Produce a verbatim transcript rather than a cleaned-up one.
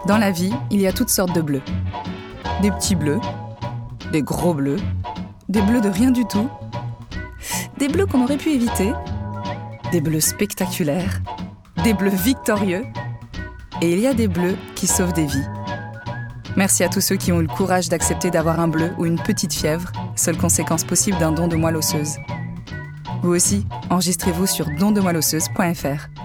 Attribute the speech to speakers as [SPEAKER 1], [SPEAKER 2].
[SPEAKER 1] Dans la vie, il y a toutes sortes de bleus. Des petits bleus, des gros bleus, des bleus de rien du tout, des bleus qu'on aurait pu éviter, des bleus spectaculaires, des bleus victorieux, et il y a des bleus qui sauvent des vies. Merci à tous ceux qui ont eu le courage d'accepter d'avoir un bleu ou une petite fièvre, seule conséquence possible d'un don de moelle osseuse. Vous aussi, enregistrez-vous sur don de moelle osseuse point f r.